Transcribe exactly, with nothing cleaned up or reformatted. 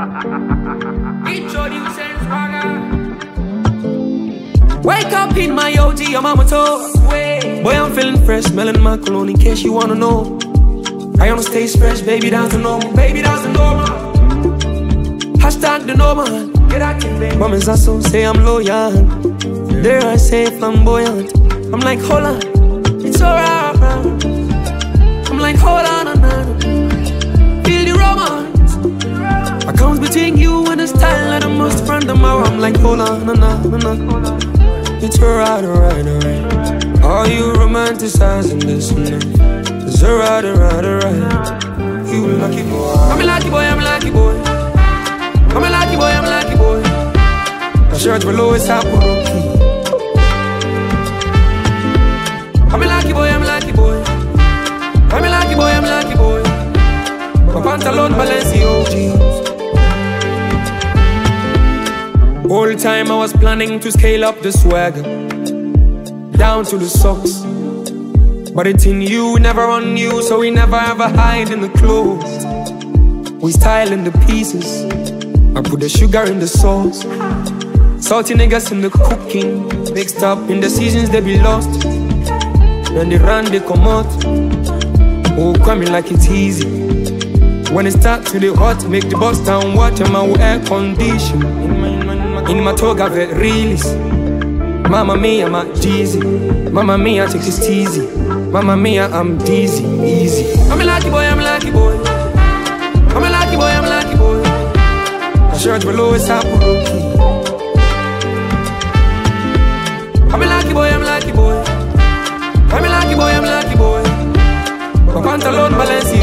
Wake up in my O G, your mama told. Boy, I'm feeling fresh, smelling my cologne in case you wanna know. I on the stage fresh, baby, that's the normal, baby, that's the normal. Hashtag the normal. Mamas are so say I'm loyal. There I say flamboyant. I'm like, hold on, it's alright. I'm like, hold on, on, on. Feel the romance. Accounts between you and the style of the most friend of mine. I'm like, hold on, on, on, on. It's alright, alright, alright. Are you romanticizing this night? It's alright, alright, alright. You lucky boy. I'm a lucky boy, I'm a lucky boy. I'm a lucky boy, I'm a lucky boy. The church below is half broken. I'm a lucky boy, I'm a lucky boy. I'm a lucky boy, I'm a lucky boy. My pantalon Balenciaga. All time I was planning to scale up the swagger down to the socks, but it's in you, never on you, so we never ever hide in the clothes. We style in the pieces. I put the sugar in the sauce. Salty niggas in the cooking. Mixed up in the seasons, they be lost. Then they run, they come out. Oh, coming like it's easy. When it starts to the hot, make the bus down water, my air condition. In my toga, very release. Mamma mia, I'm a Jeezy. Mamma mia, take this easy. Mamma mia, I'm dizzy, easy. I'm a lucky boy, I'm a lucky boy. I'm a lucky boy, I'm a lucky boy. The church below is half broken. I'm a lucky boy, I'm a lucky boy. I'm a lucky boy, I'm a lucky boy. My pantalon Balenciaga.